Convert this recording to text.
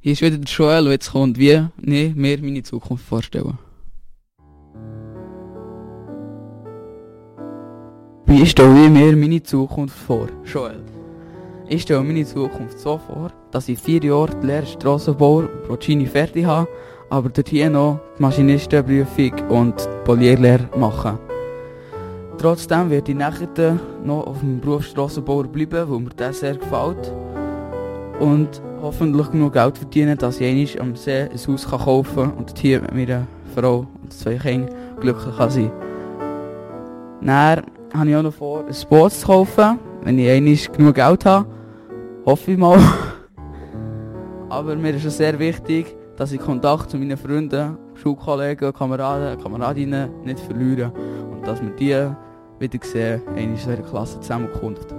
Hier ist wieder der Joel, der jetzt kommt, wie ich mir meine Zukunft vorstelle. Wie stelle ich mir meine Zukunft vor? Joel. Ich stelle meine Zukunft so vor, dass ich 4 Jahre die Lehre Strassenbau Procini fertig habe, aber dort hier noch die Maschinistenprüfung und die Polierlehre machen. Trotzdem werde ich nachher noch auf dem Beruf Strassenbauer bleiben, wo mir das sehr gefällt. Und hoffentlich genug Geld verdienen, dass ich einmal am See ein Haus kaufen kann und hier mit meiner Frau und 2 Kindern glücklich sein kann. Dann habe ich auch noch vor, ein Boot zu kaufen, wenn ich einmal genug Geld habe. Hoffe ich mal. Aber mir ist es sehr wichtig, dass ich Kontakt zu meinen Freunden, Schulkollegen, Kameraden, Kameradinnen nicht verliere. Und dass wir die wieder sehen, einmal in der Klasse zusammenkommt.